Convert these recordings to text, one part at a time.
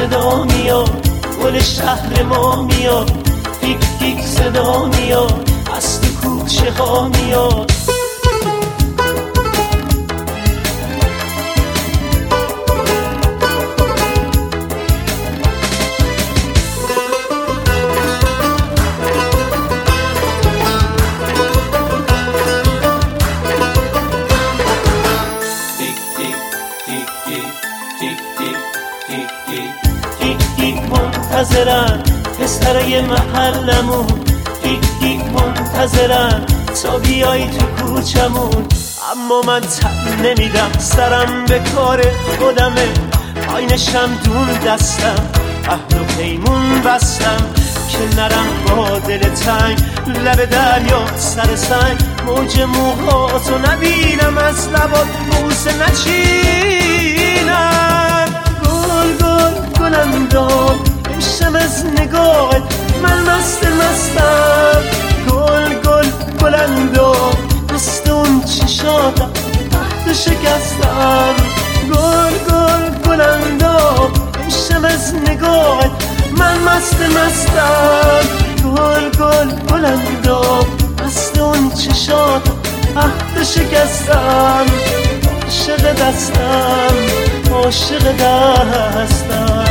صدا میاد، گل شهر ما میاد، تیک تیک صدا میاد، از تو کوچه ها میاد. منتظرن پسرای محلمون، تیک تیک منتظرن تا بیای تو کوچمون. اما من تن نمیدم، سرم به کار خودمه، آین شمدون دستم، عهد و پیمون بستم که نرم با دل تنگ، لب دریا سر سنگ، موج موهاتو نبینم، از لبات بوسه نچینم. گل گل گلندام شم از نگاهت، من مستم، گل گل گلندام دست اون چشاتم، عهد شکستم. گل گل گلندام شم از نگاهت، من مستم، گل گل گلندام دست اون چشاتم، عهد شکستم. عاشق دستم، عاشق دستم.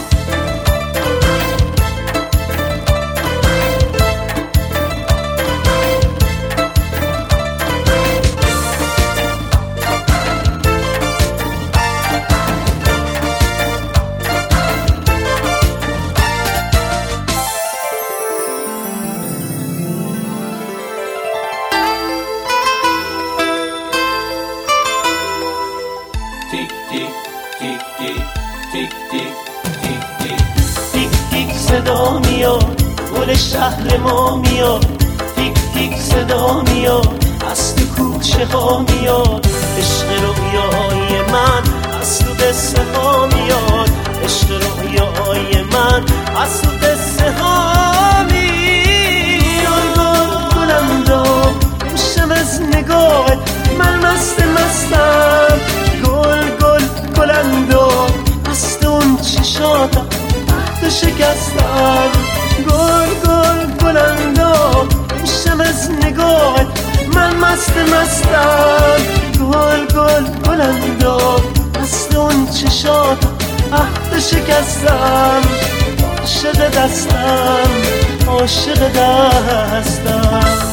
تیک تیک تیک تیک تیک تیک تیک تیک تیک صدا میاد، گل شهر ما میاد، تیک تیک صدا میاد، از تو کوچه ها میاد. عشق رویای من از تو قصه ها میاد، عشق رویای من از تو قصه ها میاد. گلندام شم از نگاهت، من مستم، گل گل گلندام دست اون چشاتم، عهد شکستم. گل گل گلندام شم از نگاهت، من مستم، گل گل گلندام دست اون چشاتم، عهد شکستم. عاشق دستم، عاشق دستم.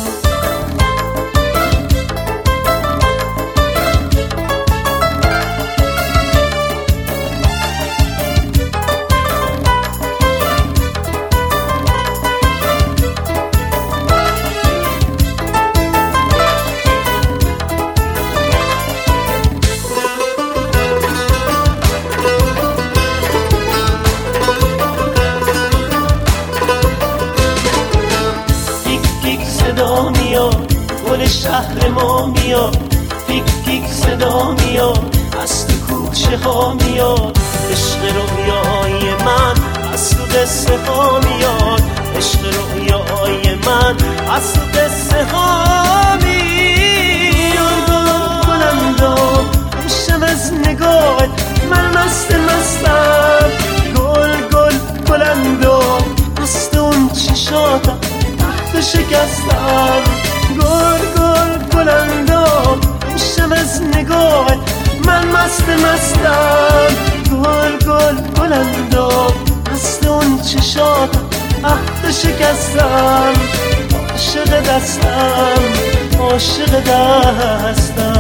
صدا میاد، گل شهر ما میاد، تیک تیک صدا میاد، از تو کوچه ها میاد. عشق رویای من از تو قصه ها میاد، عشق رویای من از تو قصه ها میاد. گلندام شم از نگاهت، من مستم، گل گل گلندام دست اون چشاتم، شکستم. گل گل گلندام شم از نگاهت، من مستم، گل گل گلندام دست اون چشاتم، عهد شکستم. عاشق دستم، عاشق دستم.